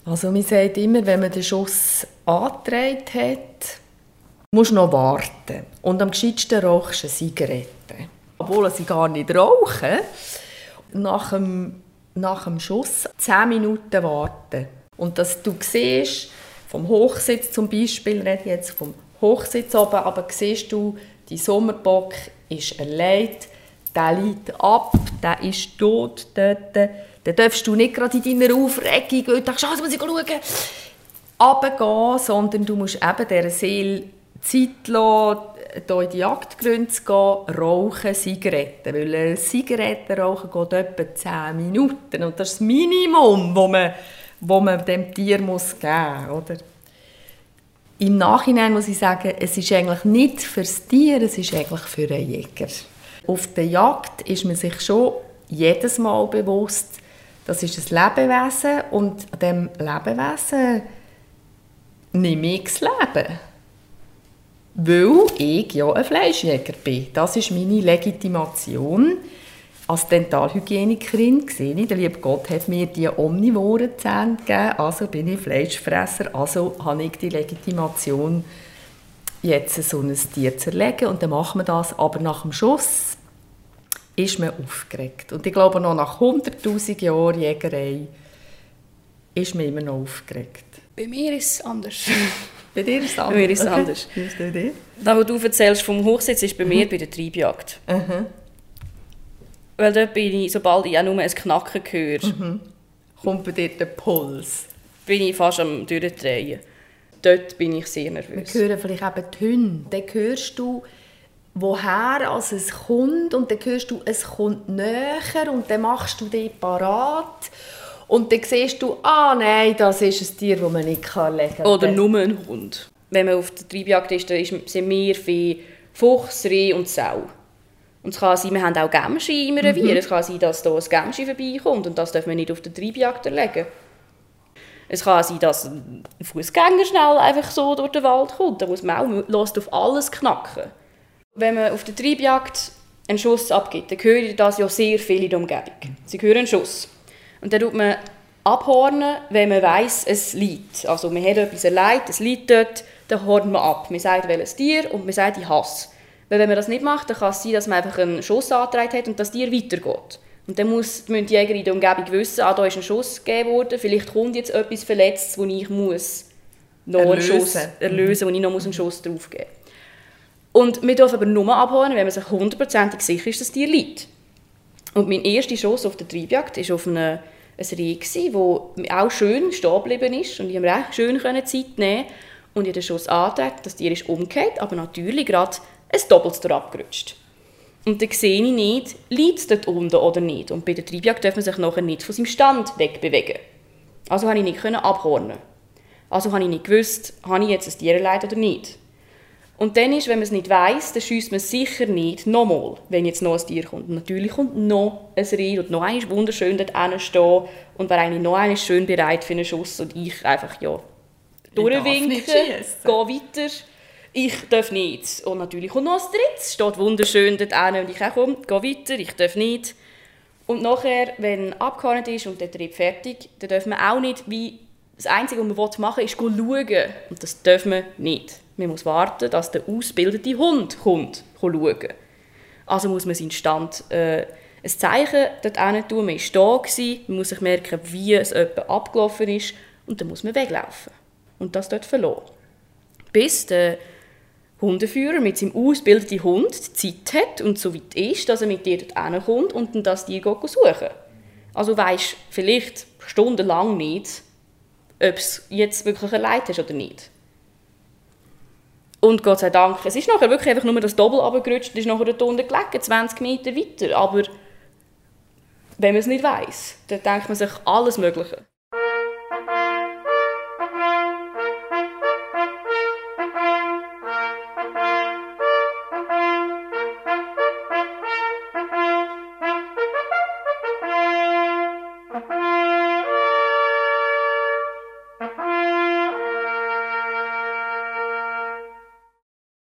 Also man sagt immer, wenn man den Schuss angetragen hat, musst du noch warten. Und am gescheitsten rauchst du eine Zigarette. Obwohl sie gar nicht rauchen. Nach dem Schuss 10 Minuten warten. Und dass du siehst, vom Hochsitz zum Beispiel, rede ich jetzt vom Hochsitz oben, aber siehst du, die Sommerbock ist erlegt, der liegt ab, der ist tot dort. Dann darfst du nicht gerade in deiner Aufregung und denkst, jetzt muss ich schauen, runtergehen, sondern du musst eben dieser Seele Zeit lassen, hier in die Jagdgründe zu gehen, rauchen, Zigaretten. Weil eine Zigarettenrauchen geht etwa 10 Minuten. Und das ist das Minimum, das man dem Tier geben muss. Oder? Im Nachhinein muss ich sagen, es ist eigentlich nicht für das Tier, es ist eigentlich für einen Jäger. Auf der Jagd ist man sich schon jedes Mal bewusst, das ist ein Lebewesen und an diesem Lebewesen nehme ich das Leben. Weil ich ja ein Fleischjäger bin. Das ist meine Legitimation. Als Dentalhygienikerin sehe ich, der liebe Gott hat mir die omnivoren Zähne gegeben, also bin ich Fleischfresser, also habe ich die Legitimation, jetzt so ein Tier zu erlegen. Und dann macht man das, aber nach dem Schuss ist man aufgeregt. Und ich glaube, noch nach 100'000 Jahren Jägerei ist man immer noch aufgeregt. Bei mir ist es anders. Bei dir ist es anders? Bei mir ist es anders. Wie ist es bei dir? Das, was du erzählst vom Hochsitz, ist bei mir bei der Treibjagd. Weil dort bin ich, sobald ich auch nur ein Knacken höre, kommt bei dir der Puls. Bin ich fast am Durchdrehen. Dort bin ich sehr nervös. Wir hören vielleicht eben die Hunde. Dann hörst du, woher es kommt und dann hörst du, es kommt näher und dann machst du dich parat und dann siehst du, nein, das ist ein Tier, das man nicht legen kann. Oder nur ein Hund. Wenn man auf der Treibjagd ist, dann sind wir Vieh, Fuchs, Reh und Sau. Und es kann sein, wir haben auch Gämsche im Revier. Es kann sein, dass hier ein Gämsche vorbeikommt und das darf man nicht auf der Treibjagd erlegen. Es kann sein, dass ein Fußgänger schnell einfach so durch den Wald kommt. Da muss man auch auf alles knacken. Wenn man auf der Treibjagd einen Schuss abgibt, dann hören das ja sehr viel in der Umgebung. Sie hören einen Schuss. Und dann tut man abhornen, wenn man weiss, es liegt. Also man hat etwas erlebt, es liegt dort, dann hornt man ab. Man sagt, welches Tier und man sagt, ich hasse. Weil wenn man das nicht macht, dann kann es sein, dass man einfach einen Schuss angetragen hat und das Tier weitergeht. Und dann müssen die Jäger in der Umgebung wissen, da ist ein Schuss gegeben worden, vielleicht kommt jetzt etwas Verletztes, wo ich noch einen Schuss erlösen, wo ich noch einen Schuss draufgeben muss. Und wir dürfen aber nur abholen, wenn man sich 100% sicher ist, dass das Tier liegt. Und mein erster Schuss auf der Treibjagd war auf ein Reh, das auch schön stehen geblieben ist. Und ich konnte recht schön Zeit nehmen. Und ich habe den Schuss angetragen, das Tier ist umgekehrt, aber natürlich gerade ein Doppeltes abgerutscht. Und dann sehe ich nicht, liegt es dort unten oder nicht. Und bei der Treibjagd darf man sich nachher nicht von seinem Stand wegbewegen. Also konnte ich nicht abhornen. Also habe ich nicht gewusst, habe ich jetzt ein Tier erlegt oder nicht. Und dann ist, wenn man es nicht weiss, dann schiesst man sicher nicht nochmal, wenn jetzt noch ein Tier kommt. Und natürlich kommt noch ein Reh und noch einmal wunderschön dort stehen und wäre eigentlich noch einmal schön bereit für einen Schuss. Und ich einfach, durchwinken, gehe weiter. Ich darf nicht. Und natürlich kommt noch ein drittes, steht wunderschön dort und ich auch, geh weiter, ich darf nicht. Und nachher, wenn abgehornt ist und der Trieb fertig, dann darf man auch nicht, wie das Einzige, was man machen will, ist schauen. Und das darf man nicht. Man muss warten, dass der ausgebildete Hund kommt, schauen. Also muss man seinen Stand ein Zeichen dort hin tun. Man war da, man muss sich merken, wie es abgelaufen ist und dann muss man weglaufen. Und das dort verloren. Bis der Hundeführer mit seinem ausgebildeten Hund die Zeit hat und so weit ist, dass er mit dir dort hinkommt und dann das Tier suchen. Also weisst vielleicht stundenlang nicht, ob es jetzt wirklich erlebt hast oder nicht. Und Gott sei Dank, es ist nachher wirklich einfach nur das Doppel runtergerutscht, ist nachher dort unten gelegen, 20 Meter weiter. Aber wenn man es nicht weiss, dann denkt man sich alles Mögliche.